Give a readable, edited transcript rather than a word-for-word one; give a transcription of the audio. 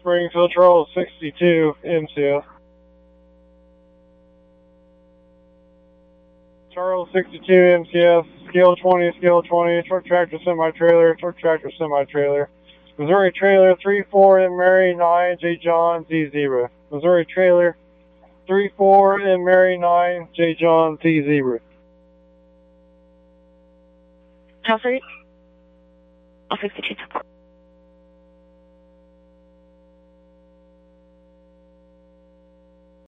Springfield Charles 62 MCF. Charles 62 MCF, scale 20, truck tractor semi-trailer, Missouri trailer 34 and Mary 9, J. John Z0. Missouri trailer 34 and Mary 9, J. John Z0. House rate? 62.